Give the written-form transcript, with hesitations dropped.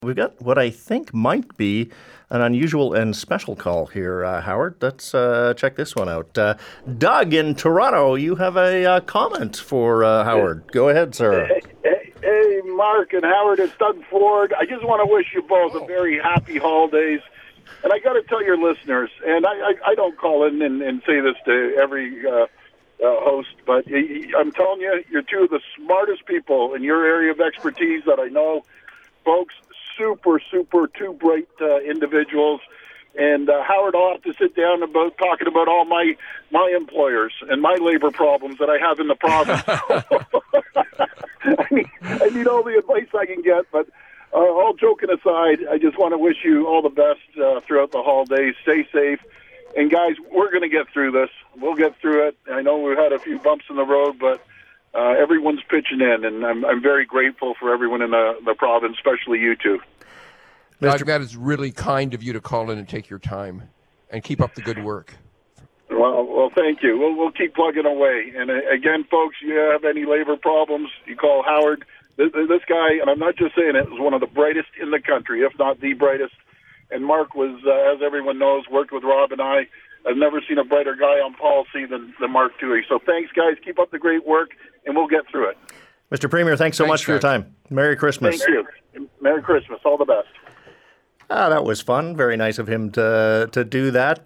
We've got what I think might be an unusual and special call here, Howard. Let's check this one out. Doug in Toronto, you have a comment for Howard. Go ahead, sir. Hey, Mark and Howard, it's Doug Ford. I just want to wish you both a very happy holidays. And I got to tell your listeners, and I don't call in and say this to every host, but I'm telling you, you're two of the smartest people in your area of expertise that I know. Folks, super, two bright individuals. And Howard, I'll have to sit down about talking about all my employers and my labor problems that I have in the province. I need all the advice I can get, but all joking aside, I just want to wish you all the best throughout the holidays. Stay safe. And guys, we're going to get through this. We'll get through it. I know we've had a few bumps in the road, but everyone's pitching in, and I'm very grateful for everyone in the province, especially you two. Doug, that is really kind of you to call in and take your time, and keep up the good work. Well, thank you. We'll keep plugging away. And again, folks, you have any labor problems, you call Howard. This guy, and I'm not just saying it, was one of the brightest in the country, if not the brightest. And Mark was, as everyone knows, worked with Rob and I. I've never seen a brighter guy on policy than Mark Toohey. So thanks, guys. Keep up the great work, and we'll get through it. Mr. Premier, thanks so much for your time. Merry Christmas. Thank you. Merry Christmas. All the best. That was fun. Very nice of him to do that.